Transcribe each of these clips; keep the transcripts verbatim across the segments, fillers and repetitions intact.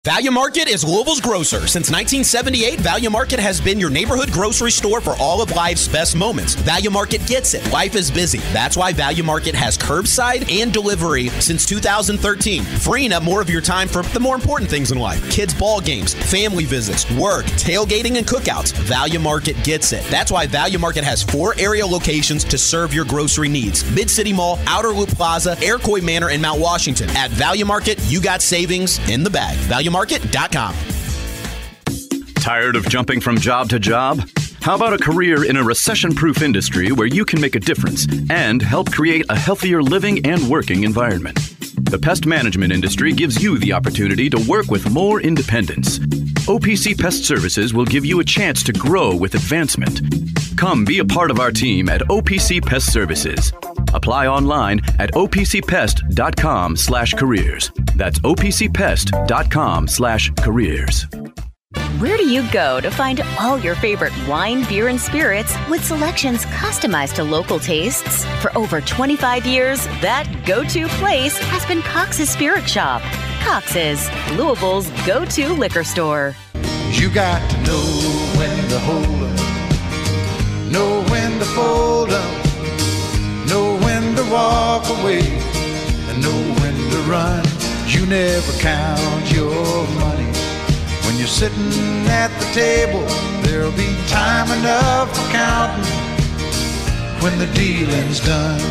Value Market is Louisville's grocer. Since nineteen seventy-eight, Value Market has been your neighborhood grocery store for all of life's best moments. Value Market gets it. Life is busy. That's why Value Market has curbside and delivery since two thousand thirteen, freeing up more of your time for the more important things in life. Kids' ball games, family visits, work, tailgating, and cookouts. Value Market gets it. That's why Value Market has four area locations to serve your grocery needs. Mid-City Mall, Outer Loop Plaza, Iroquois Manor, and Mount Washington. At Value Market, you got savings in the bag. Value Market dot com. Tired of jumping from job to job? How about a career in a recession-proof industry where you can make a difference and help create a healthier living and working environment? The pest management industry gives you the opportunity to work with more independence. O P C Pest Services will give you a chance to grow with advancement. Come be a part of our team at O P C Pest Services. Apply online at O P C pest dot com slash careers. That's O P C pest dot com slash careers. Where do you go to find all your favorite wine, beer, and spirits with selections customized to local tastes? For over twenty-five years, that go-to place has been Cox's Spirit Shop. Cox's, Louisville's go-to liquor store. You got to know when to hold 'em, know when to fold 'em, know when to walk away, and know when to run. You never count your money. When you're sitting at the table, there'll be time enough for counting when the dealing's done.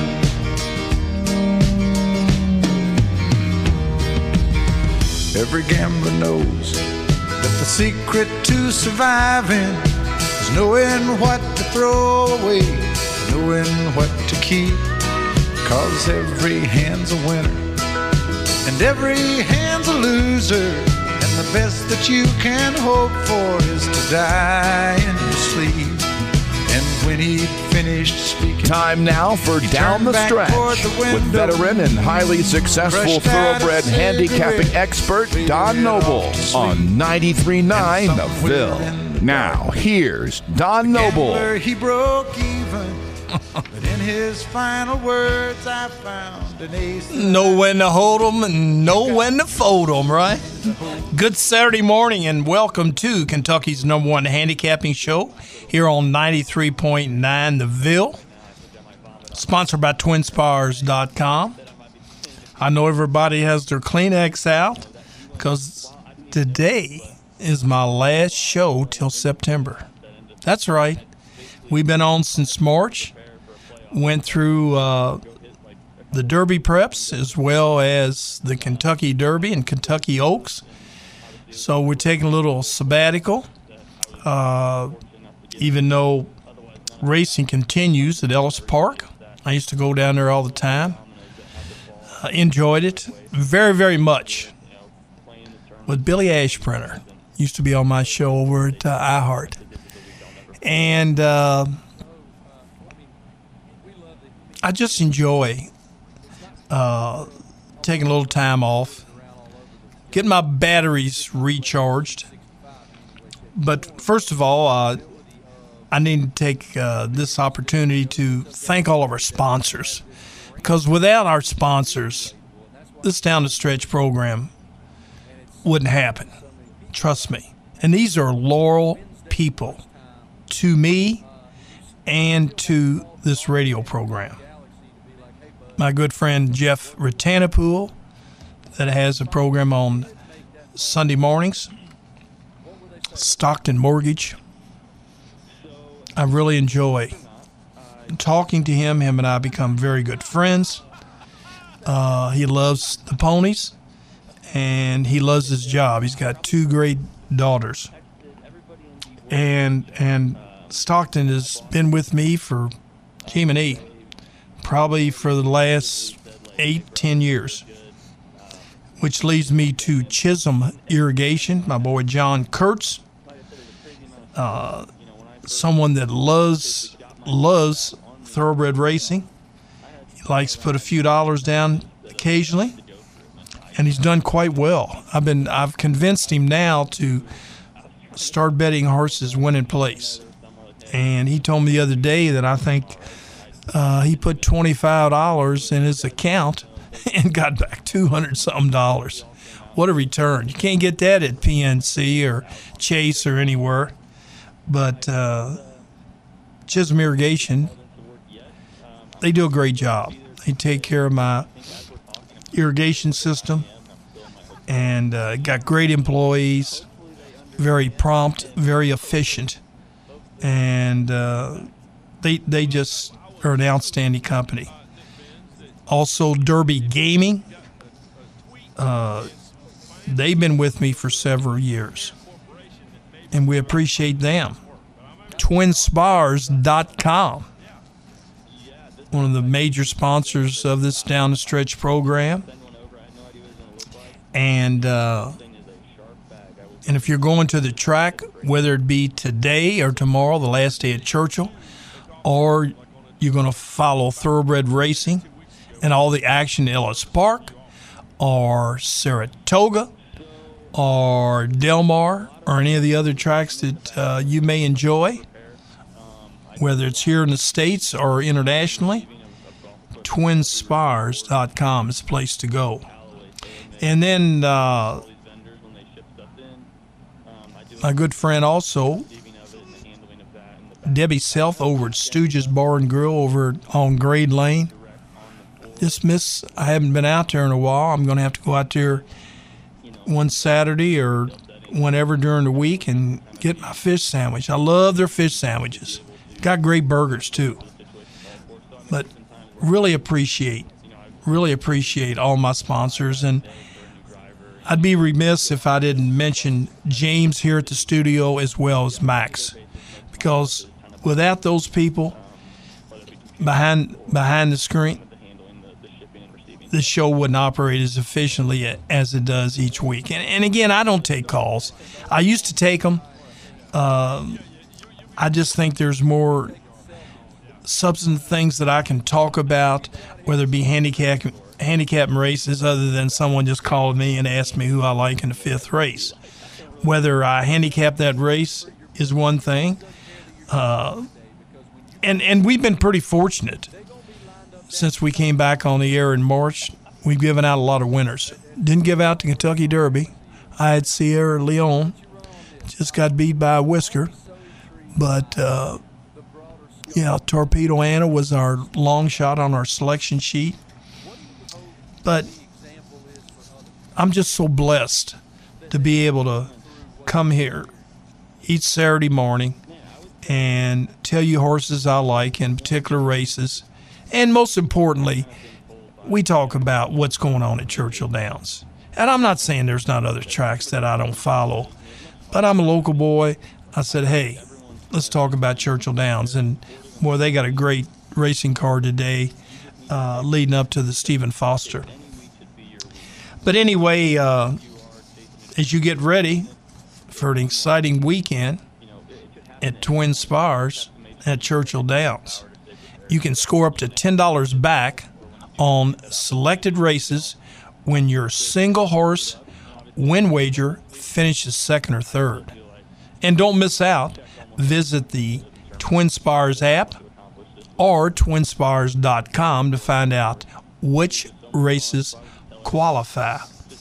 Every gambler knows that the secret to surviving is knowing what to throw away, knowing what to keep. 'Cause every hand's a winner and every hand's a loser. And the best that you can hope for is to die in your sleep. And when he'd finished speaking, time now for Down the Stretch the with veteran and highly successful thoroughbred handicapping expert Don Noble on ninety-three point nine The Ville. Now, here's Don Noble. He broke even, but in his final words, I found an ace. Know when to hold 'em and know when to fold 'em, right? Good Saturday morning and welcome to Kentucky's number one handicapping show here on ninety-three point nine The Ville, sponsored by twin spars dot com. I know everybody has their Kleenex out because today is my last show till September. That's right. We've been on since March. Went through uh, the Derby preps as well as the Kentucky Derby and Kentucky Oaks. So we're taking a little sabbatical, uh, even though racing continues at Ellis Park. I used to go down there all the time. Uh, enjoyed it very, very much. With Billy Ashprinter. Used to be on my show over at uh, iHeart. And uh, I just enjoy uh, taking a little time off, getting my batteries recharged. But first of all, uh, I need to take uh, this opportunity to thank all of our sponsors, because without our sponsors, this Down the Stretch program wouldn't happen. Trust me. And these are loyal people to me and to this radio program. My good friend Jeff Ratanapool, that has a program on Sunday mornings, Stockton Mortgage. I really enjoy talking to him. Him and I become very good friends. Uh, he loves the ponies, and he loves his job. He's got two great daughters. And and Stockton has been with me for Jiminy, probably for the last eight, ten years. Which leads me to Chisholm Irrigation, my boy John Kurtz, uh, someone that loves loves thoroughbred racing. He likes to put a few dollars down occasionally, and he's done quite well. I've been I've convinced him now to start betting horses winning place. And he told me the other day that I think uh, he put twenty-five dollars in his account and got back two hundred something dollars. what a return. You can't get that at P N C or Chase or anywhere. But uh, Chisholm Irrigation, they do a great job. They take care of my irrigation system, and uh, got great employees, very prompt, very efficient, and uh, they they just are an outstanding company. Also, Derby Gaming, uh, they've been with me for several years, and we appreciate them. Twin Spars dot com, one of the major sponsors of this Down the Stretch program. And uh, and if you're going to the track, whether it be today or tomorrow, the last day at Churchill, or you're going to follow Thoroughbred Racing and all the action at Ellis Park, or Saratoga, or Del Mar, or any of the other tracks that uh, you may enjoy, whether it's here in the States or internationally, Twin Spars dot com is the place to go. And then uh, my good friend also, Debbie Self over at Stooges Bar and Grill over on Grade Lane. Just miss, I haven't been out there in a while. I'm going to have to go out there one Saturday or whenever during the week and get my fish sandwich. I love their fish sandwiches. Got great burgers too. But really appreciate, really appreciate all my sponsors. And I'd be remiss if I didn't mention James here at the studio as well as Max, because without those people behind behind the screen, the show wouldn't operate as efficiently as it does each week. And, and again, I don't take calls. I used to take them. Um, I just think there's more substantive things that I can talk about, whether it be handicap, handicapping races, other than someone just called me and asked me who I like in the fifth race. Whether I handicap that race is one thing. Uh, and, and we've been pretty fortunate. Since we came back on the air in March, we've given out a lot of winners. Didn't give out the Kentucky Derby. I had Sierra Leone. Just got beat by a whisker. But, uh, yeah, Torpedo Anna was our long shot on our selection sheet. But I'm just so blessed to be able to come here each Saturday morning and tell you horses I like in particular races. And most importantly, we talk about what's going on at Churchill Downs. And I'm not saying there's not other tracks that I don't follow, but I'm a local boy. I said, hey, let's talk about Churchill Downs. And, boy, they got a great racing car today uh, leading up to the Stephen Foster. But anyway, uh, as you get ready for an exciting weekend at Twin Spars at Churchill Downs, you can score up to ten dollars back on selected races when your single horse win wager finishes second or third. And don't miss out. Visit the Twin Spars app or twin spars dot com to find out which races qualify.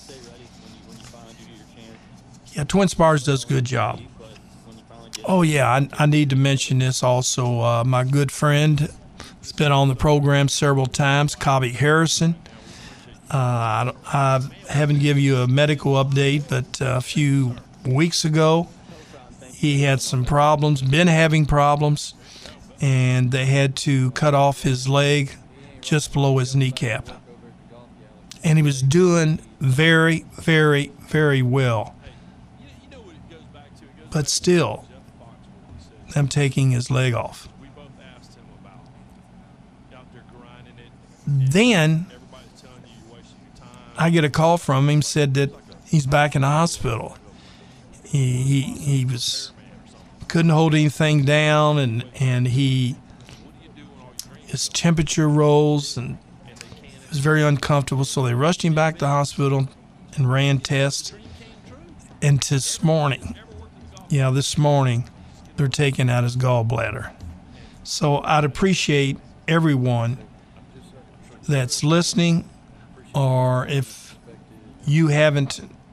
Yeah, Twin Spars does a good job. Oh, yeah, I, I need to mention this also. Uh, my good friend has been on the program several times, Cobby Harrison. Uh, I, I haven't given you a medical update, but a few weeks ago, he had some problems, been having problems, and they had to cut off his leg just below his kneecap. And he was doing very, very, very well. But still, I'm taking his leg off. Then I get a call from him, said that he's back in the hospital. He he, he was couldn't hold anything down, and, and he his temperature rose, and it was very uncomfortable. So they rushed him back to the hospital and ran tests. And this morning, yeah, this morning, they're taking out his gallbladder. So I'd appreciate everyone that's listening, or if you haven't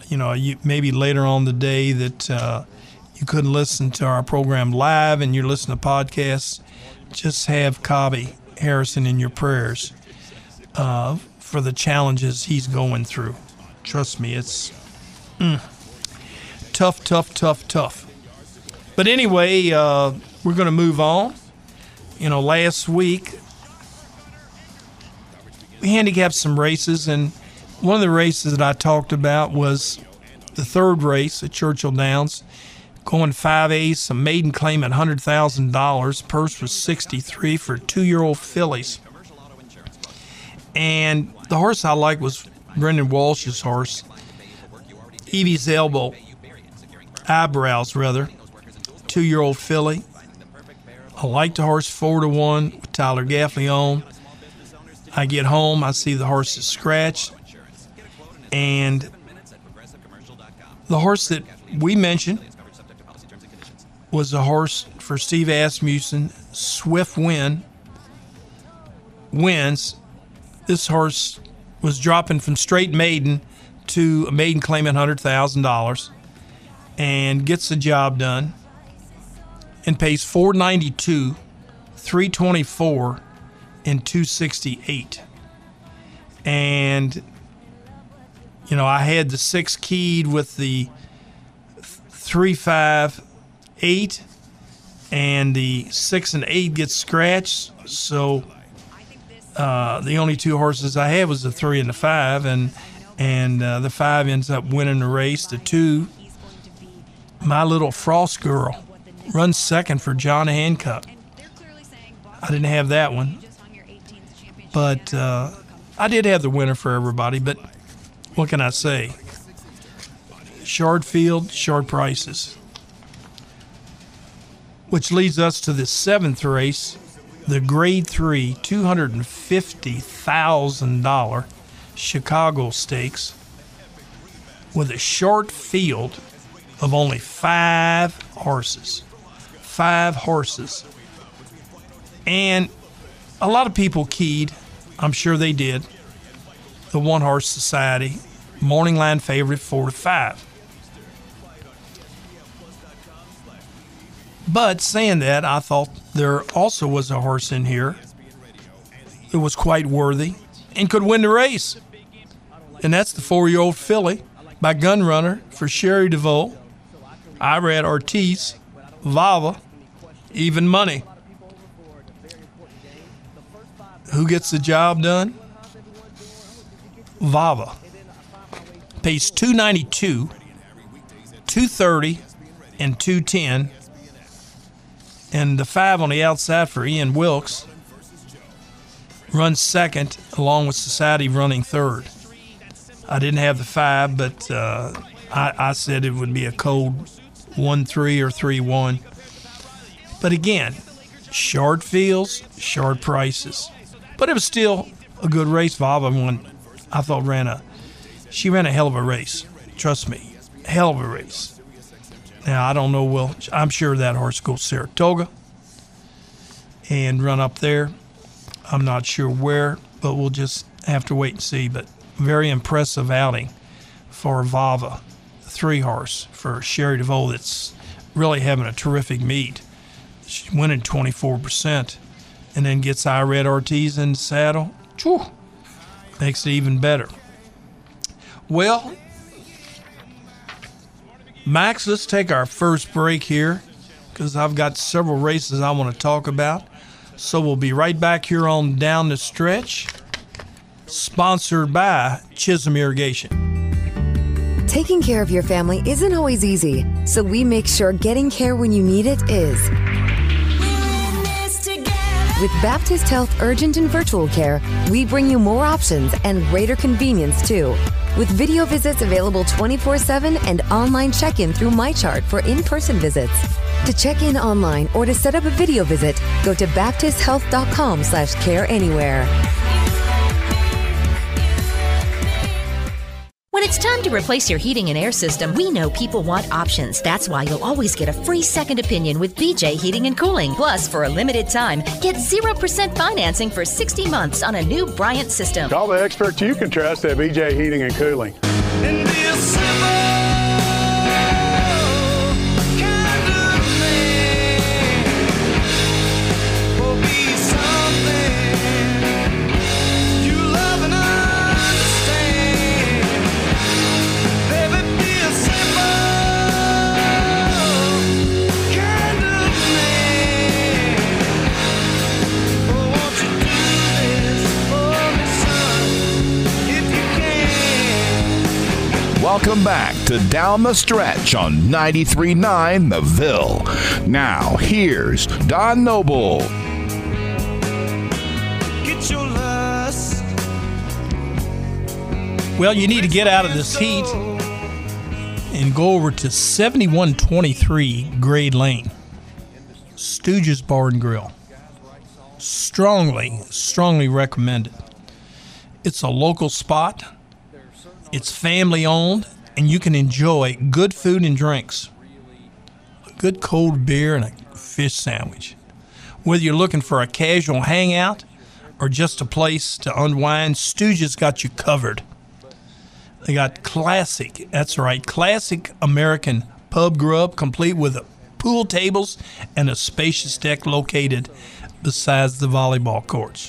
you know, you, maybe later on the day that uh, you couldn't listen to our program live and you're listening to podcasts, just have Cobby Harrison in your prayers uh, for the challenges he's going through. Trust me, it's mm, tough, tough, tough, tough. But anyway, uh, we're going to move on. You know, last week we handicapped some races, and one of the races that I talked about was the third race at Churchill Downs, going five ace, a maiden claim at one hundred thousand dollars. Purse was sixty-three for two-year-old fillies. And the horse I liked was Brendan Walsh's horse, Evie's Elbow, Eyebrows, rather, two-year-old filly. I like the horse four to one with Tyler Gaffney on. I get home, I see the horse is scratched, and the horse that we mentioned was a horse for Steve Asmussen, Swift Win, wins. This horse was dropping from straight maiden to a maiden claim at one hundred thousand dollars and gets the job done and pays four ninety-two, three twenty-four, and two sixty-eight. And, you know, I had the six keyed with the three, five, eight, and the six and eight gets scratched. So uh, the only two horses I had was the three and the five, and and uh, the five ends up winning the race. The two, My Little Frost Girl, runs second for John Hancock. I didn't have that one, but uh, I did have the winner for everybody. But what can I say? Short field, short prices. Which leads us to the seventh race, the Grade three, two hundred fifty thousand dollars Chicago Stakes, with a short field of only five horses. Five horses. And a lot of people keyed, I'm sure they did, the One Horse Society, morning line favorite four to five. But saying that, I thought there also was a horse in here that was quite worthy and could win the race. And that's the four-year-old filly by Gunrunner for Sherry DeVoe, Irad Ortiz, Vava, Even Money. Who gets the job done? Vava. Pays two ninety-two, two thirty, and two ten. And the five on the outside for Ian Wilkes runs second, along with Society running third. I didn't have the five, but uh, I, I said it would be a cold one three or three one. But again, short fields, short prices. But it was still a good race. Vava won, I thought, ran a, she ran a hell of a race. Trust me, hell of a race. Now, I don't know, well, I'm sure that horse goes Saratoga and run up there. I'm not sure where, but we'll just have to wait and see. But very impressive outing for Vava, three horse for Sherry DeVoe that's really having a terrific meet. She's winning twenty-four percent and then gets Irad Ortiz in the saddle. Whew, makes it even better. Well, Max, let's take our first break here because I've got several races I want to talk about. So we'll be right back here on Down the Stretch, sponsored by Chisholm Irrigation. Taking care of your family isn't always easy, so we make sure getting care when you need it is. With Baptist Health Urgent and Virtual Care, we bring you more options and greater convenience too. With video visits available twenty-four seven and online check-in through MyChart for in-person visits. To check in online or to set up a video visit, go to baptist health dot com slash care anywhere. When it's time to replace your heating and air system, we know people want options. That's why you'll always get a free second opinion with B J Heating and Cooling. Plus, for a limited time, get zero percent financing for sixty months on a new Bryant system. Call the experts you can trust at B J Heating and Cooling. In this Welcome back to Down the Stretch on ninety-three point nine The Ville. Now, here's Don Noble. Get your lust. Well, you need to get out of this heat and go over to seventy-one twenty-three Grade Lane, Stooges Bar and Grill. Strongly, strongly recommend it. It's a local spot. It's family owned, and you can enjoy good food and drinks. A good cold beer and a fish sandwich. Whether you're looking for a casual hangout or just a place to unwind, Stooges got you covered. They got classic, that's right, classic American pub grub, complete with pool tables and a spacious deck located besides the volleyball courts.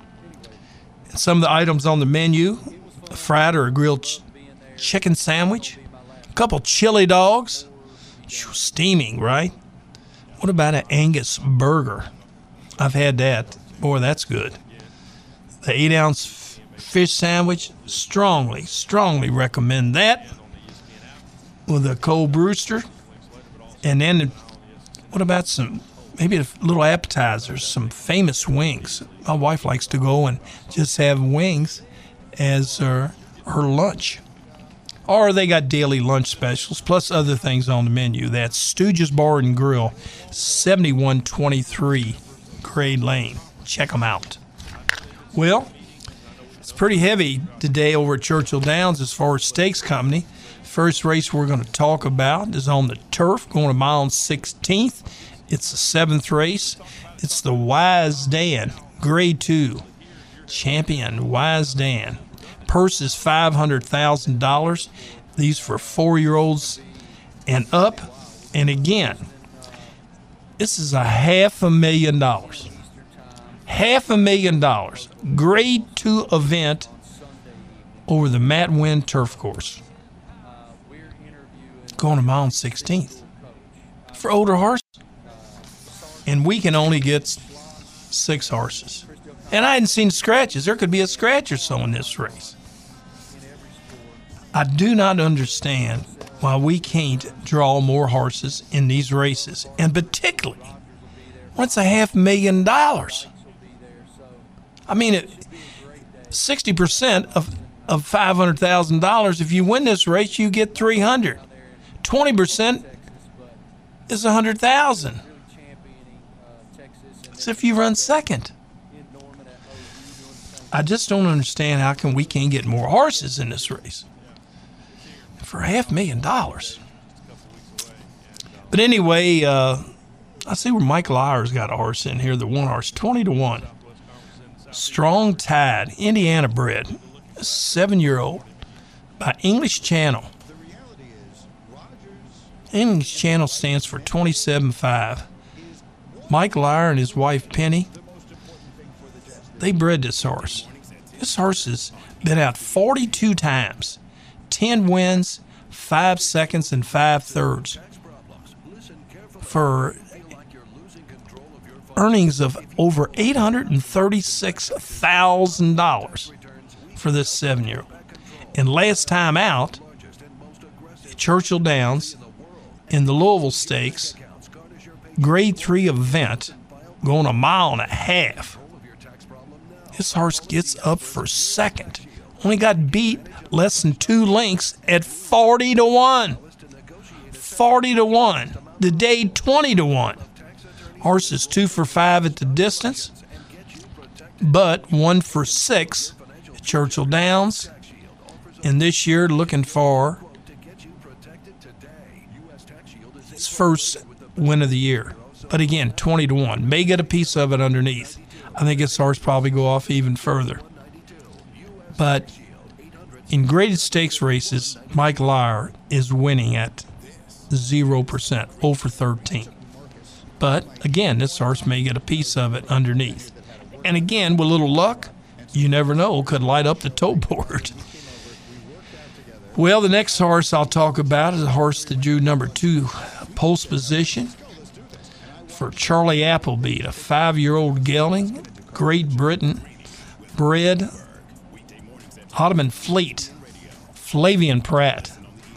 And some of the items on the menu: a fried or a grilled ch- chicken sandwich, a couple chili dogs, steaming, right? What about an Angus burger? I've had that. Boy, that's good. The eight-ounce f- fish sandwich, strongly, strongly recommend that with a cold brewster. And then what about some, maybe a little appetizers, some famous wings. My wife likes to go and just have wings as her, her lunch. Or they got daily lunch specials, plus other things on the menu. That's Stooges Bar and Grill, seventy-one twenty-three Grade Lane. Check them out. Well, it's pretty heavy today over at Churchill Downs as far as stakes company. First race we're going to talk about is on the turf, going a mile and sixteenth. It's the seventh race. It's the Wise Dan, Grade two. Champion Wise Dan. Purse is five hundred thousand dollars. These for four-year-olds and up. And again, this is a half a million dollars. Half a million dollars. Grade two event over the Matt Wynn turf course. Going a mile and sixteenth. For older horses. And we can only get six horses. And I hadn't seen scratches. There could be a scratch or so in this race. I do not understand why we can't draw more horses in these races, and particularly when it's a half million dollars. I mean, it, sixty percent of, of five hundred thousand dollars, if you win this race, you get three hundred thousand dollars. twenty percent is one hundred thousand dollars. It's if you run second. I just don't understand how come we can't get more horses in this race for a half million dollars. But anyway, uh, I see where Mike Lyre's got a horse in here, the one horse, twenty to one. Strong Tide, Indiana bred, a seven-year-old by English Channel. English Channel stands for twenty-seven five. Mike Lyre and his wife Penny, they bred this horse. This horse has been out forty-two times, ten wins, five seconds, and five thirds, for earnings of over eight hundred thirty-six thousand dollars for this seven-year-old. And last time out, at Churchill Downs in the Louisville Stakes, Grade three event, going a mile and a half. This horse gets up for second. Only got beat less than two lengths at forty to one. forty to one. The day twenty to one. Horse is two for five at the distance, but one for six at Churchill Downs. And this year looking for his first win of the year. But again, twenty to one. May get a piece of it underneath. I think his horse probably go off even further. But in graded stakes races, Mike Lyre is winning at zero percent, zero for thirteen. But again, this horse may get a piece of it underneath. And again, with a little luck, you never know, could light up the toe board. Well, the next horse I'll talk about is a horse that drew number two post position for Charlie Appleby, a five-year-old gelding, Great Britain bred, Ottoman Fleet, Flavian Pratt.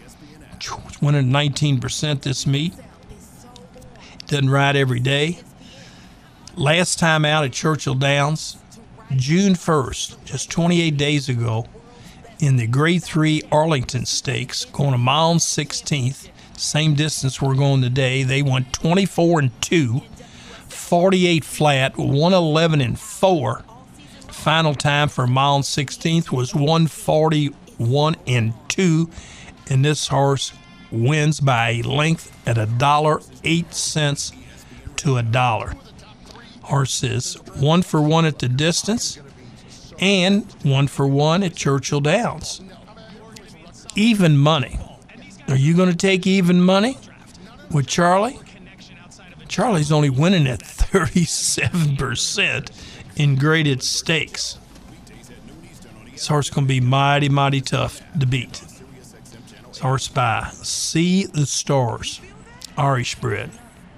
winning nineteen percent this meet. Doesn't ride every day. Last time out at Churchill Downs, June first, just twenty-eight days ago, in the Grade three Arlington Stakes, going a mile and sixteenth, same distance we're going today. They went twenty-four and two, forty-eight flat, one eleven and four. Final time for a mile and sixteenth was one forty-one and two, and this horse wins by a length at a dollar eight cents to a dollar. Horse is one for one at the distance and one for one at Churchill Downs. Even money. Are you going to take even money with Charlie? Charlie's only winning at thirty-seven percent in graded stakes. This horse is going to be mighty, mighty tough to beat. This horse by See the Stars, Irish bred.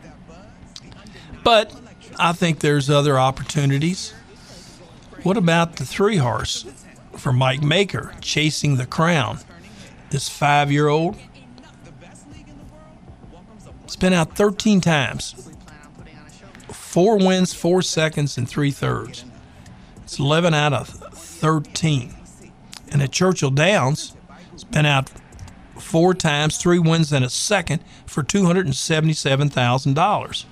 But I think there's other opportunities. What about the three horse for Mike Maker, Chasing the Crown? This five-year-old. It's been out thirteen times. Four wins, four seconds, and three thirds. It's eleven out of thirteen. And at Churchill Downs, it's been out four times, three wins and a second for two hundred seventy-seven thousand dollars.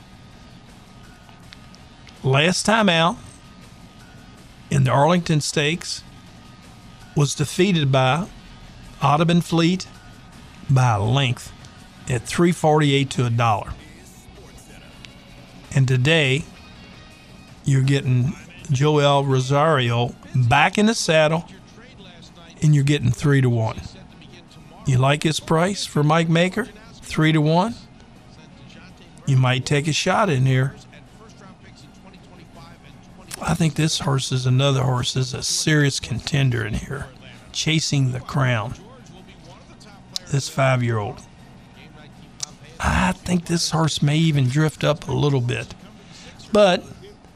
Last time out in the Arlington Stakes was defeated by Audubon Fleet by a length at three forty-eight to a dollar. And today, you're getting Joel Rosario back in the saddle, and you're getting three to one. You like his price for Mike Maker? Three to one? You might take a shot in here. I think this horse is another horse is a serious contender in here. Chasing the Crown. This five-year-old. I think this horse may even drift up a little bit. But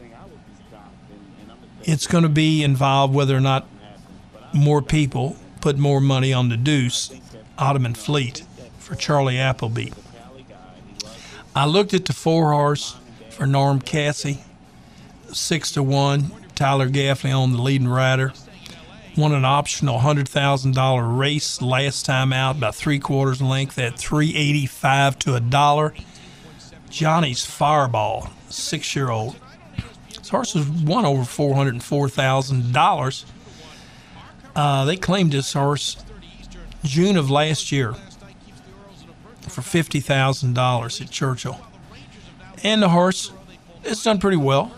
it's going to be involved whether or not more people put more money on the deuce, Audubon Fleet, for Charlie Appleby. I looked at the four horse for Norm Cassie, six to one. Tyler Gaffney on the leading rider. Won an optional one hundred thousand dollars race last time out, about three quarters length at three eighty-five to a dollar. Johnny's Fireball, six-year-old. This horse has won over four hundred four thousand dollars. Uh, they claimed this horse June of last year for fifty thousand dollars at Churchill. And the horse has done pretty well.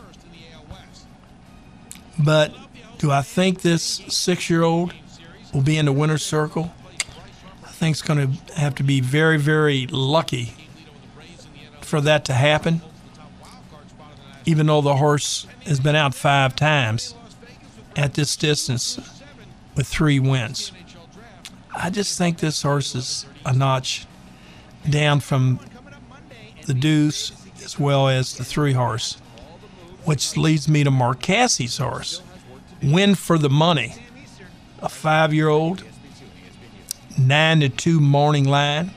But do I think this six-year-old will be in the winner's circle? I think it's going to have to be very, very lucky for that to happen, even though the horse has been out five times at this distance with three wins. I just think this horse is a notch down from the deuce as well as the three horse, which leads me to Mark Cassie's horse. Win for the Money, a five-year-old, nine to two morning line.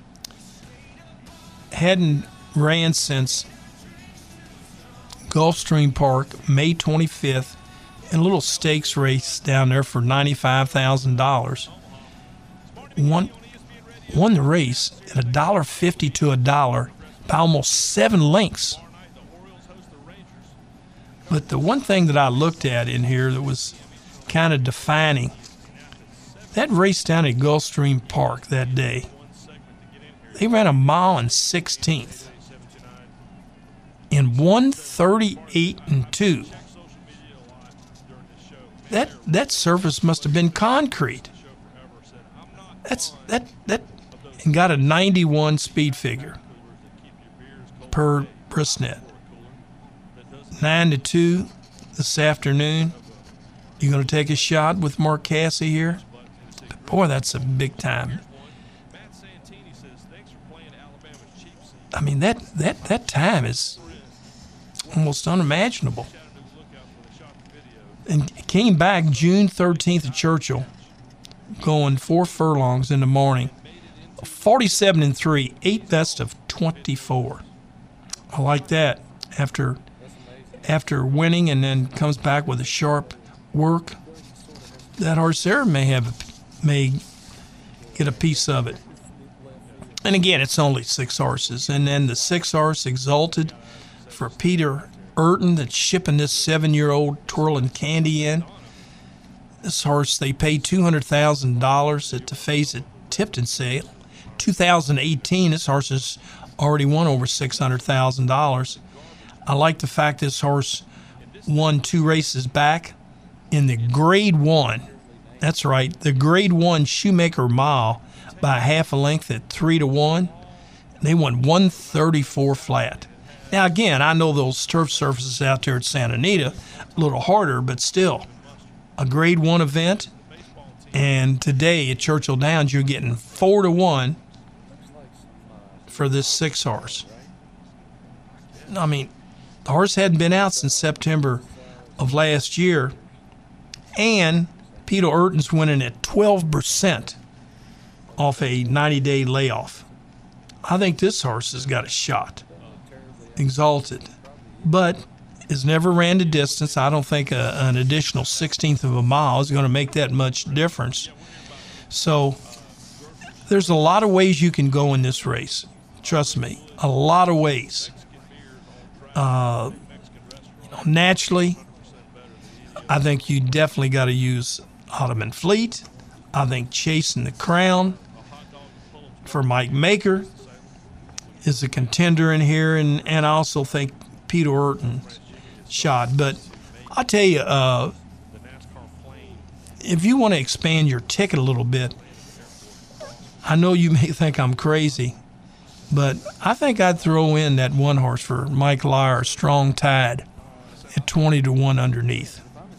Hadn't ran since Gulfstream Park, May twenty-fifth, in a little stakes race down there for ninety-five thousand dollars. Won, won the race at a dollar fifty to a dollar by almost seven lengths. But the one thing that I looked at in here that was kind of defining, that race down at Gulfstream Park that day, they ran a mile and sixteenth in one thirty-eight and two. That that surface must have been concrete. That's that that and got a ninety-one speed figure per Brisnet. Nine to two this afternoon. You gonna take a shot with Mark Cassie here? But boy, that's a big time. I mean that that that time is almost unimaginable. And came back June thirteenth at Churchill, going four furlongs in the morning, forty-seven and three, eight best of twenty-four. I like that. After after winning and then comes back with a sharp work, that horse there may have may get a piece of it. And again, it's only six horses. And then the six horse Exalted for Peter Urton that's shipping this seven-year-old Twirling Candy in. This horse, they paid two hundred thousand dollars at the Phase at Tipton sale. two thousand eighteen, this horse has already won over six hundred thousand dollars. I like the fact this horse won two races back in the Grade One. That's right, the Grade One Shoemaker Mile by half a length at three to one. They won one thirty-four flat. Now again, I know those turf surfaces out there at Santa Anita a little harder, but still a Grade One event. And today at Churchill Downs, you're getting four to one for this six horse. I mean, the horse hadn't been out since September of last year, and Peter Urton's winning at twelve percent off a ninety-day layoff. I think this horse has got a shot. Exalted, but has never ran the distance. I don't think a, an additional sixteenth of a mile is going to make that much difference. So there's a lot of ways you can go in this race. Trust me, a lot of ways. Uh, naturally, I think you definitely got to use Ottoman Fleet. I think Chasing the Crown for Mike Maker is a contender in here, and, and I also think Peter Urton shot. But I'll tell you, uh, if you want to expand your ticket a little bit, I know you may think I'm crazy, but I think I'd throw in that one horse for Mike Lyer, Strong Tide, at twenty to one underneath.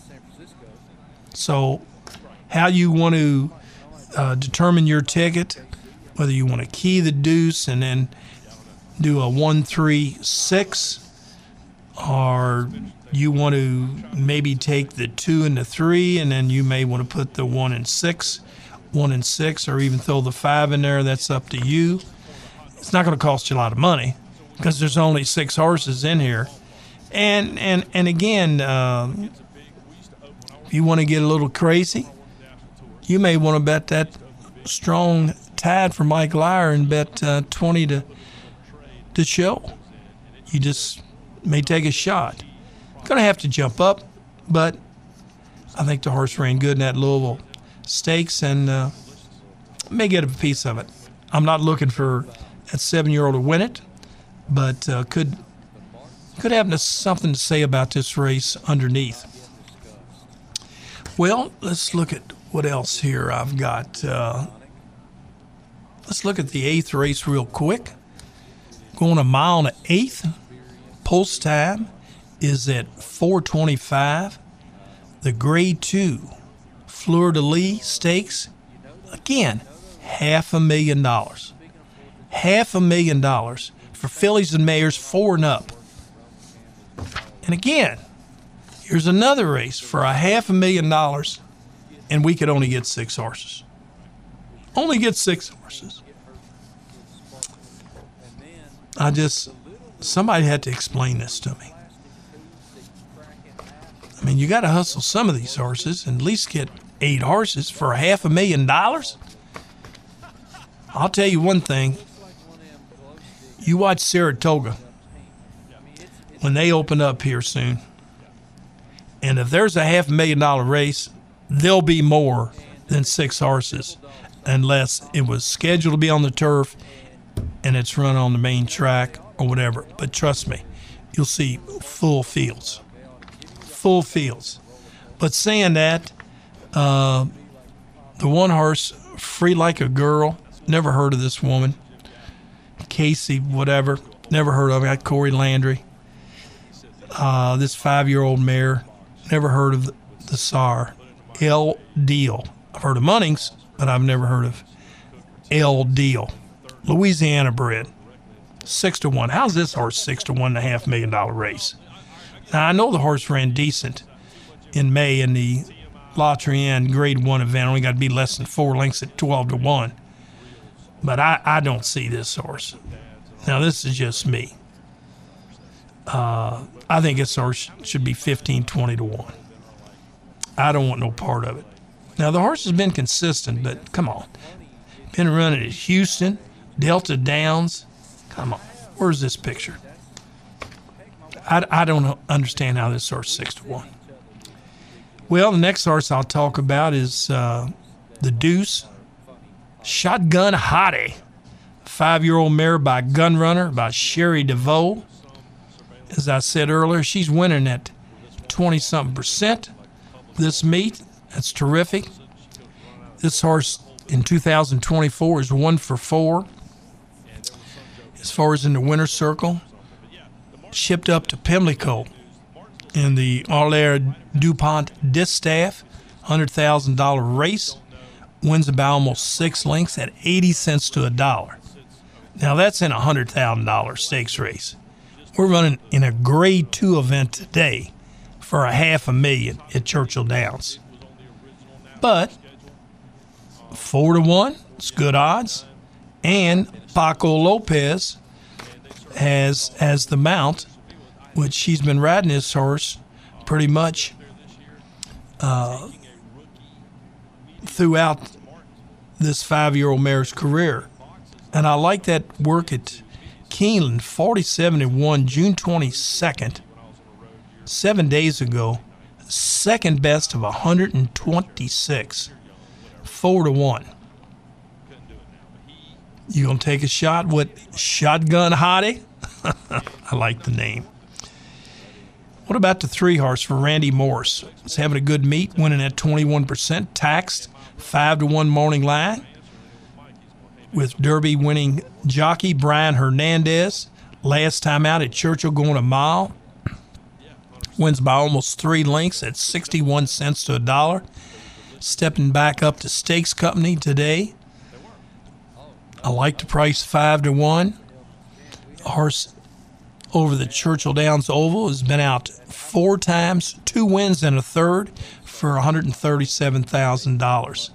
So how you want to uh, determine your ticket, whether you want to key the deuce and then do a one, three, six, or you want to maybe take the two and the three, and then you may want to put the one and six, one and six, or even throw the five in there. That's up to you. It's not going to cost you a lot of money because there's only six horses in here. And and and again, um, if you want to get a little crazy, you may want to bet that Strong Tide for Mike Lyer and bet uh, twenty to to show. You just may take a shot. Going to have to jump up, but I think the horse ran good in that Louisville Stakes and uh, may get a piece of it. I'm not looking for that seven-year-old to win it, but uh, could could have something to say about this race underneath. Well, let's look at what else here I've got. Uh, let's look at the eighth race real quick. Going a mile and an eighth. Pulse time is at four twenty-five. The Grade Two Fleur de Lis Stakes, again, half a million dollars. Half a million dollars for fillies and mares four and up. And again, here's another race for a half a million dollars, and we could only get six horses. Only get six horses. I just, somebody had to explain this to me. I mean, you got to hustle some of these horses and at least get eight horses for a half a million dollars. I'll tell you one thing. You watch Saratoga when they open up here soon. And if there's a half a million dollar race, there'll be more than six horses unless it was scheduled to be on the turf and it's run on the main track or whatever. But trust me, you'll see full fields. Full fields. But saying that, uh, the one horse, Free Like a Girl, never heard of this woman. Casey, whatever, never heard of her. Got Corey Landry. Uh, this five-year-old mare, never heard of the, the Sar. El Deal. I've heard of Munnings, but I've never heard of El Deal. Louisiana bred. Six to one. How's this horse six to one and a half million dollar race? Now, I know the horse ran decent in May in the La Trienne Grade One event. Only got to be less than four lengths at twelve to one. but I, I don't see this horse. Now, this is just me. Uh, I think this horse should be fifteen, twenty to one. I don't want no part of it. Now, the horse has been consistent, but come on. Been running at Houston, Delta Downs. Come on. Where's this picture? I, I don't understand how this horse is six to one. Well, the next horse I'll talk about is uh, the Deuce. Shotgun Hottie. Five-year-old mare by Gunrunner by Sherry DeVoe. As I said earlier, she's winning at twenty-something percent this meet. That's terrific. This horse in two thousand twenty-four is one for four. As far as in the winner's circle, shipped up to Pimlico in the Allaire DuPont Distaff, one hundred thousand dollars race. Wins about almost six lengths at eighty cents to a dollar. Now that's in a one hundred thousand dollars stakes race. We're running in a grade two event today for a half a million at Churchill Downs. But four to one, it's good odds. And Paco Lopez has, has the mount, which she's been riding this horse pretty much uh, throughout this five-year-old mare's career. And I like that work at Keeneland, forty-seven to one, June twenty-second, seven days ago, second best of one hundred twenty-six, four to one. You gonna take a shot with Shotgun Hottie? I like the name. What about the three horse for Randy Morris? It's having a good meet, winning at twenty-one percent, taxed, five to one morning line. With Derby winning jockey Brian Hernandez. Last time out at Churchill going a mile. Wins by almost three lengths at sixty-one cents to a dollar. Stepping back up to Stakes Company today. I like the price five to one. A horse over the Churchill Downs Oval has been out four times, two wins and a third for one hundred thirty-seven thousand dollars.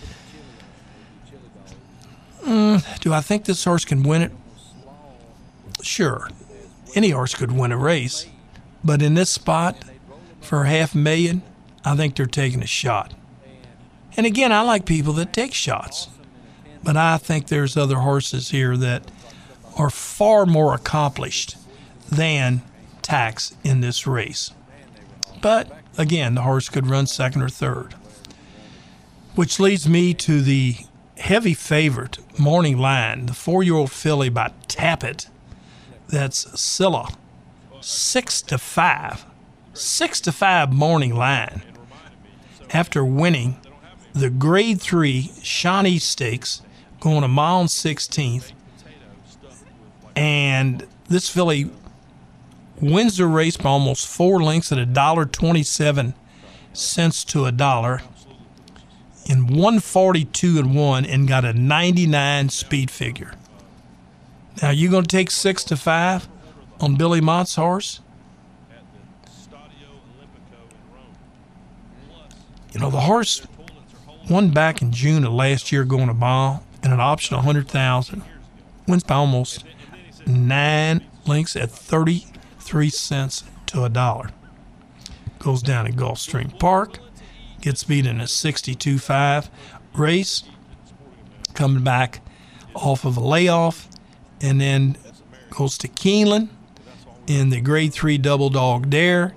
Mm, do I think this horse can win it? Sure. Any horse could win a race. But in this spot, for half a million, I think they're taking a shot. And again, I like people that take shots. But I think there's other horses here that are far more accomplished than Tax in this race. But again, the horse could run second or third. Which leads me to the heavy favorite morning line, the four-year-old filly by Tappet. That's Scylla. Six to five. Six to five morning line. After winning the grade three Shawnee Stakes, going a mile and sixteenth. And this filly wins the race by almost four lengths at a dollar twenty-seven cents to a dollar. In one forty-two and one, and got a ninety-nine speed figure. Now, you going to take six to five on Billy Mott's horse? You know, the horse won back in June of last year going a mile and an option one hundred thousand dollars. Wins by almost nine lengths at thirty-three cents to a dollar. Goes down to Gulfstream Park. Gets beat in a sixty-two five race, coming back off of a layoff, and then goes to Keeneland in the grade three double dog dare.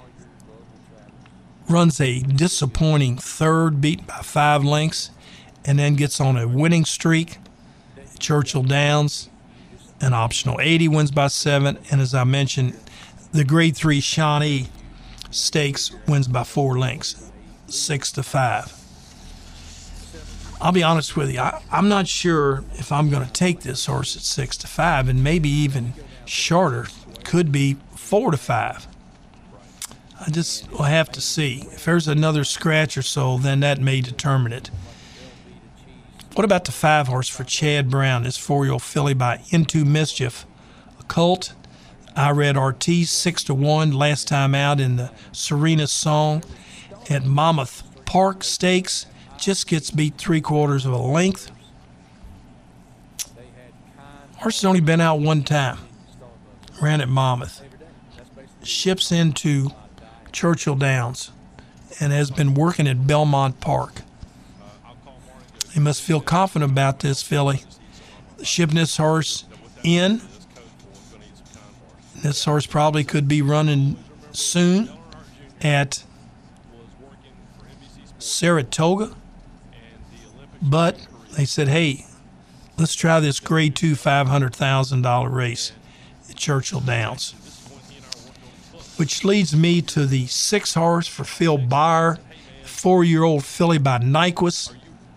Runs a disappointing third, beat by five lengths, and then gets on a winning streak. Churchill Downs, an optional eighty, wins by seven, and as I mentioned, the grade three Shawnee Stakes wins by four lengths. Six to five. I'll be honest with you, I, I'm not sure if I'm going to take this horse at six to five, and maybe even shorter. Could be four to five. I just will have to see. If there's another scratch or so, then that may determine it. What about the five horse for Chad Brown? This four-year-old filly by Into Mischief. A colt. I read Ortiz six to one last time out in the Serena Song at Monmouth Park Stakes. Just gets beat three quarters of a length. Horse has only been out one time. Ran at Monmouth. Ships into Churchill Downs and has been working at Belmont Park. You must feel confident about this, filly. Shipping this horse in. This horse probably could be running soon at Saratoga. But they said, hey, let's try this grade two five hundred thousand dollars race at Churchill Downs. Which leads me to the six horse for Phil Byer, four-year-old filly by Nyquist.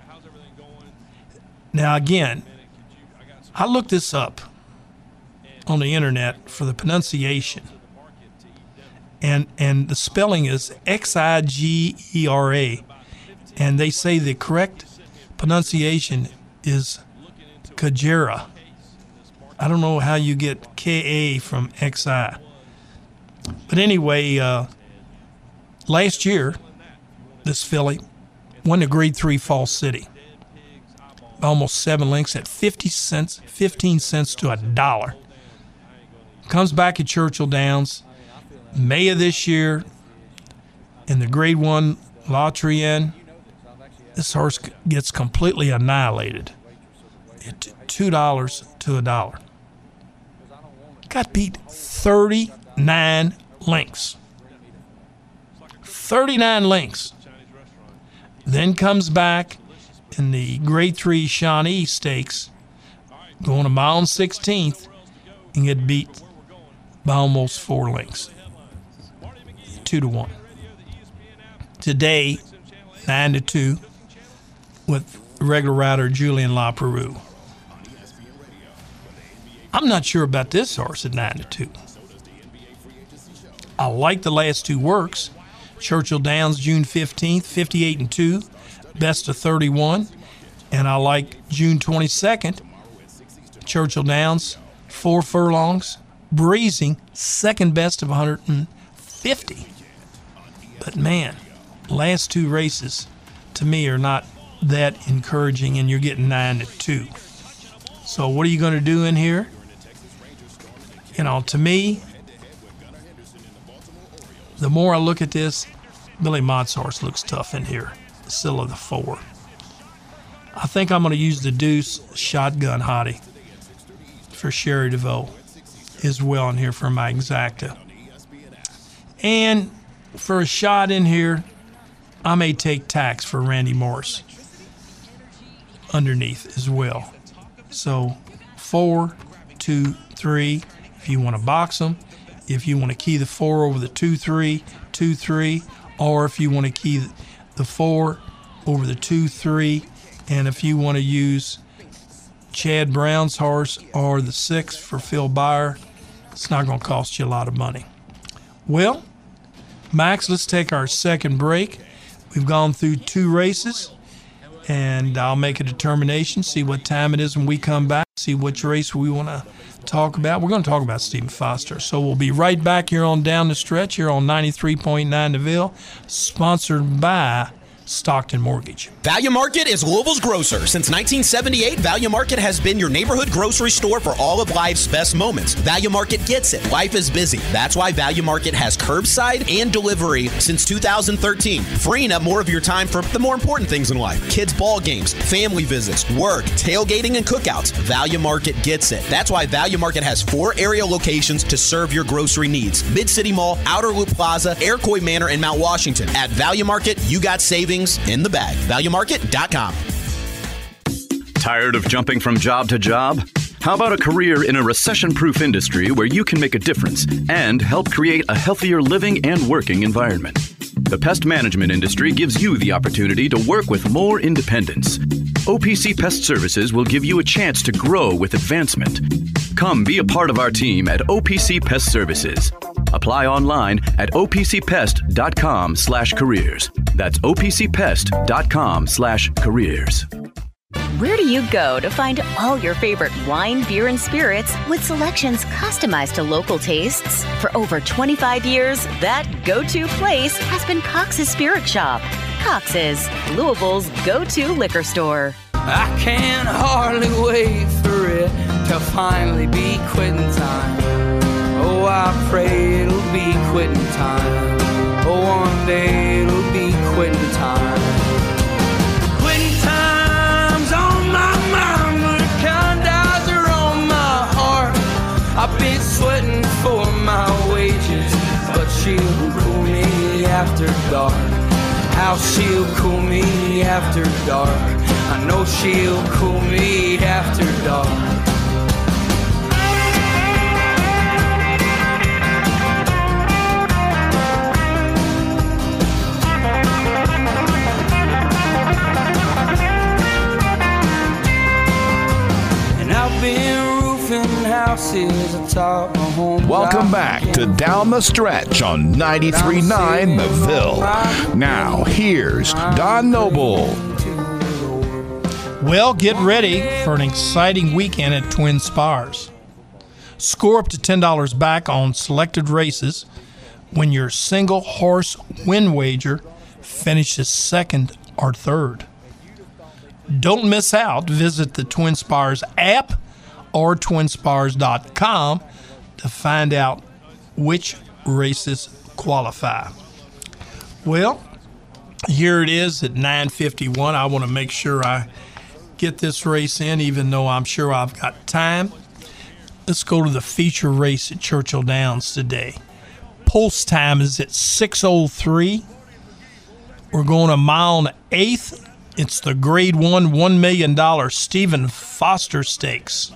Now, again, I looked this up on the internet for the pronunciation. And and the spelling is X I G E R A. And they say the correct pronunciation is Kajera. I don't know how you get K A from X I. But anyway, uh, last year, this filly won the Grade three Fall City. Almost seven lengths at fifty cents, fifteen cents to a dollar. Comes back at Churchill Downs, May of this year, in the Grade one La Trienne. This horse gets completely annihilated at two dollars to a dollar. Got beat thirty-nine lengths. thirty-nine lengths. Then comes back in the Grade three Shawnee Stakes, going a mile and sixteenth, and get beat by almost four lengths. Two to one. Today, nine to two, with regular rider Julian LaPeroux. I'm not sure about this horse at nine to two. I like the last two works. Churchill Downs, June fifteenth, fifty-eight and two, best of thirty-one. And I like June twenty-second, Churchill Downs, four furlongs, breezing, second best of one hundred fifty. But man, last two races to me are not that encouraging, and you're getting nine to two. So what are you going to do in here? You know, to me, the more I look at this, Billy Mott's horse looks tough in here. Still of the four. I think I'm going to use the Deuce Shotgun Hottie for Sherry DeVoe as well in here for my exacta. And for a shot in here, I may take Tax for Randy Morris underneath as well. So four, two, three, if you want to box them. If you want to key the four over the two, three, two, three, or if you want to key the four over the two, three, and if you want to use Chad Brown's horse or the six for Phil Byer, it's not going to cost you a lot of money. Well, Max, let's take our second break. We've gone through two races, and I'll make a determination, see what time it is when we come back, see which race we want to talk about. We're going to talk about Stephen Foster. So we'll be right back here on Down the Stretch, here on ninety-three point nine The Ville, sponsored by Stockton Mortgage. Value Market is Louisville's grocer. Since nineteen seventy-eight, Value Market has been your neighborhood grocery store for all of life's best moments. Value Market gets it. Life is busy. That's why Value Market has curbside and delivery since two thousand thirteen, freeing up more of your time for the more important things in life. Kids' ball games, family visits, work, tailgating, and cookouts. Value Market gets it. That's why Value Market has four area locations to serve your grocery needs. Mid-City Mall, Outer Loop Plaza, Iroquois Manor, and Mount Washington. At Value Market, you got savings in the bag. value market dot com. Tired of jumping from job to job? How about a career in a recession-proof industry where you can make a difference and help create a healthier living and working environment? The pest management industry gives you the opportunity to work with more independence. O P C Pest Services will give you a chance to grow with advancement. Come be a part of our team at O P C Pest Services. Apply online at O P C pest dot com slash careers. That's O P C pest dot com slash careers. Where do you go to find all your favorite wine, beer, and spirits with selections customized to local tastes? For over twenty-five years, that go-to place has been Cox's Spirit Shop. Cox's, Louisville's go-to liquor store. I can hardly wait for it to finally be quitting time. Oh, I pray it'll be quitting time. Oh, one day it'll be quitting time. Quitting time's on my mind, but the condoms are on my heart. I've been sweating for my wages, but she'll cool me after dark. How she'll cool me after dark. I know she'll cool me after dark. And I've been roofing houses atop my home. Welcome back to Down the Stretch on ninety-three point nine The Ville. Now, here's Don Noble. Well, get ready for an exciting weekend at Twin Spires. Score up to ten dollars back on selected races when your single horse win wager finishes second or third. Don't miss out. Visit the Twin Spires app or twin spires dot com to find out which races qualify. Well, here it is at nine fifty-one. I want to make sure I get this race in, even though I'm sure I've got time. Let's go to the feature race at Churchill Downs today. Pulse time is at six oh three. We're going a mile and an eighth. It's the grade one, one million dollars Stephen Foster Stakes.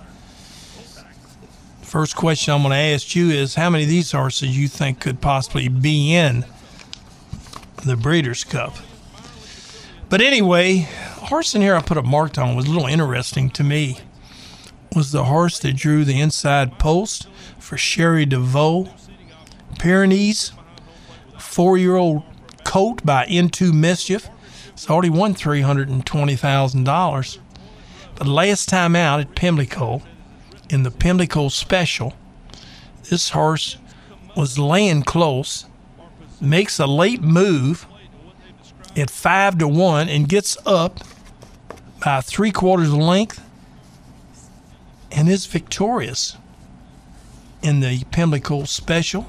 First question I'm going to ask you is, how many of these horses you think could possibly be in the Breeders' Cup? But anyway, the horse in here I put a mark on was a little interesting to me. Was the horse that drew the inside post for Sherry DeVoe. Pyrenees, four-year-old colt by Into Mischief. It's already won three hundred twenty thousand dollars. But last time out at Pimlico, in the Pimlico Special, this horse was laying close, makes a late move at five to one and gets up by three quarters of length and is victorious in the Pimlico Special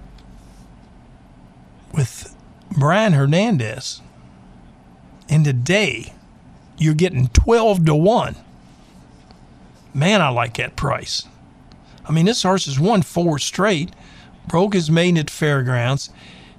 with Brian Hernandez. And today, you're getting twelve to one. Man, I like that price. I mean, this horse has won four straight, broke his maiden at Fairgrounds.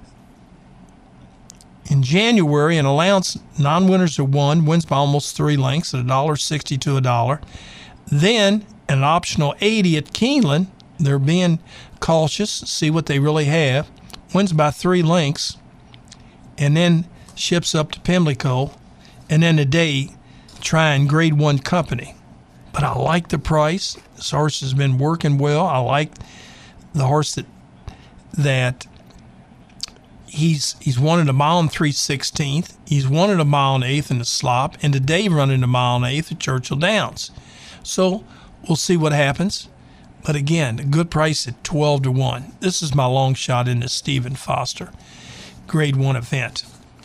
In January, an allowance non-winners of one, wins by almost three lengths at one dollar sixty to a dollar. Then an optional eighty at Keeneland. They're being cautious, see what they really have. Wins by three lengths, and then ships up to Pimlico, and then today trying grade one company. But I like the price. This horse has been working well. I like the horse that that he's he's won at a mile and three sixteenth. He's won at a mile and eighth in the slop, and today running a mile and eighth at Churchill Downs. So we'll see what happens. But again, a good price at twelve to one. This is my long shot in the Stephen Foster grade one event.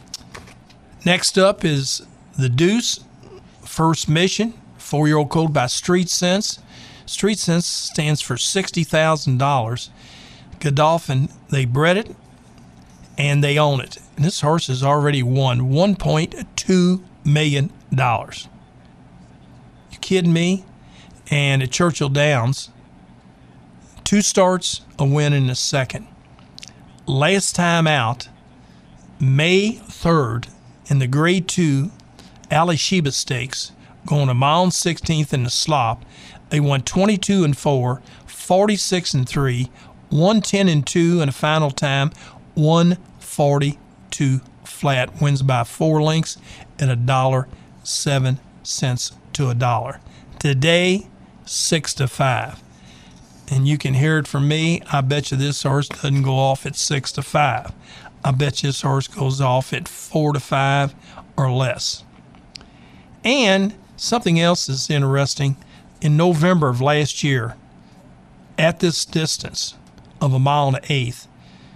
Next up is the Deuce First Mission, four-year-old colt by Street Sense. Street Sense stands for sixty thousand dollars. Godolphin, they bred it, and they own it. And this horse has already won one point two million dollars. You kidding me? And at Churchill Downs, two starts, a win in the second. Last time out, May third, in the grade two Ali Sheba Stakes, going a mile and sixteenth in the slop, they won twenty-two and four, forty-six and three, one ten and two, and a final time one forty-two flat. Wins by four lengths at a dollar seven cents to a dollar. Today, six to five. And you can hear it from me. I bet you this horse doesn't go off at six to five. I bet you this horse goes off at four to five or less. And something else is interesting. In November of last year, at this distance of a mile and an eighth,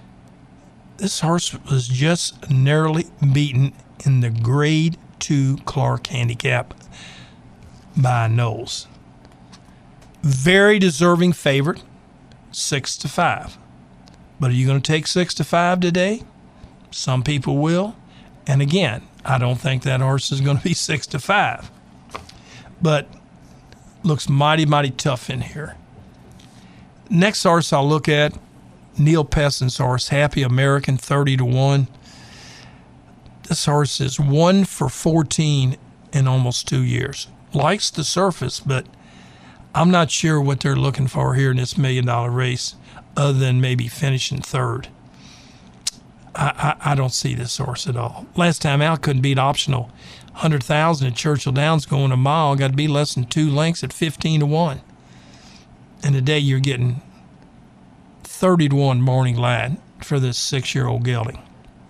this horse was just narrowly beaten in the grade two Clark handicap by Knowles. very deserving favorite, six to five. But are you going to take six to five today? Some people will. And again, I don't think that horse is going to be six to five. But looks mighty, mighty tough in here. Next horse I'll look at, Neil Pesson's horse, Happy American, thirty to one. This horse is one for fourteen in almost two years. Likes the surface, but I'm not sure what they're looking for here in this million dollar race other than maybe finishing third. I, I, I don't see this horse at all. Last time out, couldn't beat optional. one hundred thousand at Churchill Downs going a mile. Got to be less than two lengths at fifteen to one. And today you're getting thirty to one morning line for this six-year-old gelding.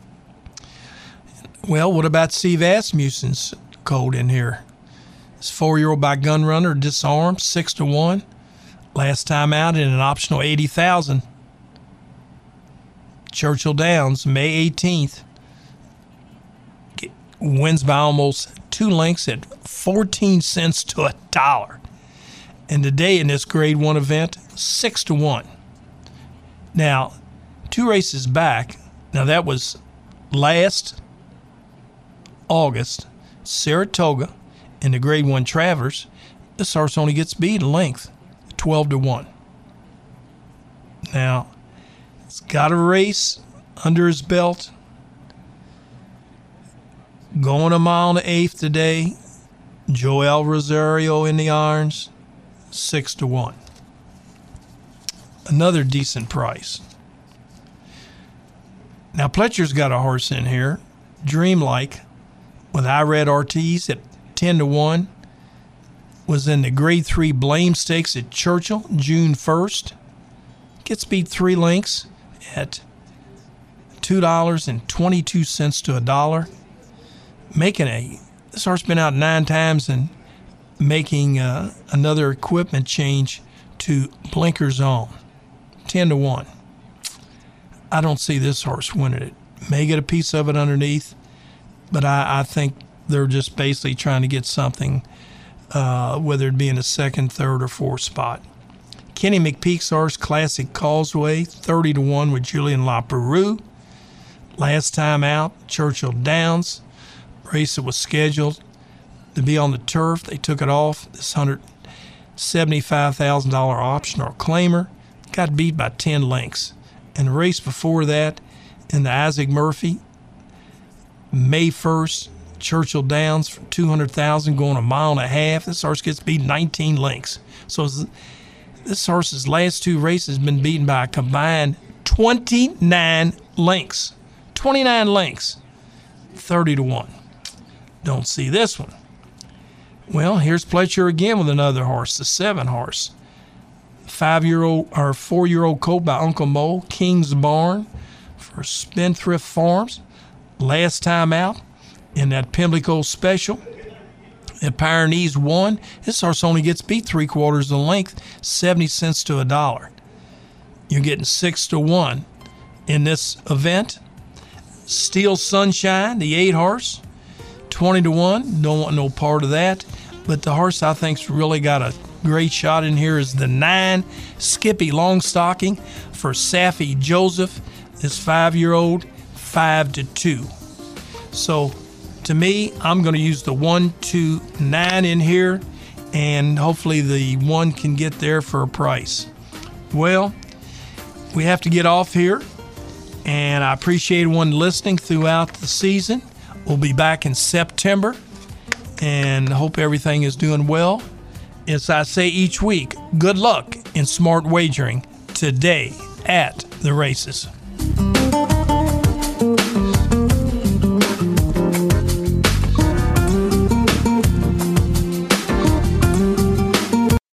Well, what about Steve Asmussen's colt in here? This four-year-old by Gunrunner, Disarmed, six to one. Last time out in an optional eighty thousand. Churchill Downs, May eighteenth. Wins by almost two lengths at fourteen cents to a dollar. And today in this grade one event, six to one. Now, two races back, now that was last August, Saratoga in the grade one Travers. This horse only gets beat a length, twelve to one. Now, it's got a race under his belt. Going a mile and an eighth today. Joel Rosario in the irons, six to one. Another decent price. Now Pletcher's got a horse in here, Dreamlike, with Irad Ortiz at ten to one. Was in the grade three Blame Stakes at Churchill, June first. Gets beat three lengths at two dollars and twenty-two cents to a dollar. Making a, this horse been out nine times and making uh, another equipment change to Blinkers On, ten to one. I don't see this horse winning it. May get a piece of it underneath, but I, I think they're just basically trying to get something, uh, whether it be in a second, third, or fourth spot. Kenny McPeak's horse, Classic Causeway, thirty to one with Julian LaPeroux. Last time out, Churchill Downs. Race that was scheduled to be on the turf. They took it off. This one hundred seventy-five thousand dollars optional claimer got beat by ten lengths. And the race before that, in the Isaac Murphy, May first, Churchill Downs for two hundred thousand dollars, going a mile and a half. This horse gets beat nineteen lengths. So this horse's last two races have been beaten by a combined twenty-nine lengths. twenty-nine lengths, thirty to one. Don't see this one. Well, here's Pletcher again with another horse, the seven horse. Five-year-old or four-year-old colt by Uncle Mo, King's Barn for Spendthrift Farms. Last time out in that Pimlico Special, the Pyrenees won. This horse only gets beat three quarters of the length, seventy cents to a dollar. You're getting six to one in this event. Steel Sunshine, the eight horse, twenty to one. Don't want no part of that. But the horse I think's really got a great shot in here is the nine, Skippy Longstocking for Safi Joseph. This five-year-old, five to two. So to me, I'm going to use the one, two, nine in here, and hopefully the one can get there for a price. Well, we have to get off here, and I appreciate everyone listening throughout the season. We'll be back in September, and hope everything is doing well. As I say each week, good luck in smart wagering today at the races.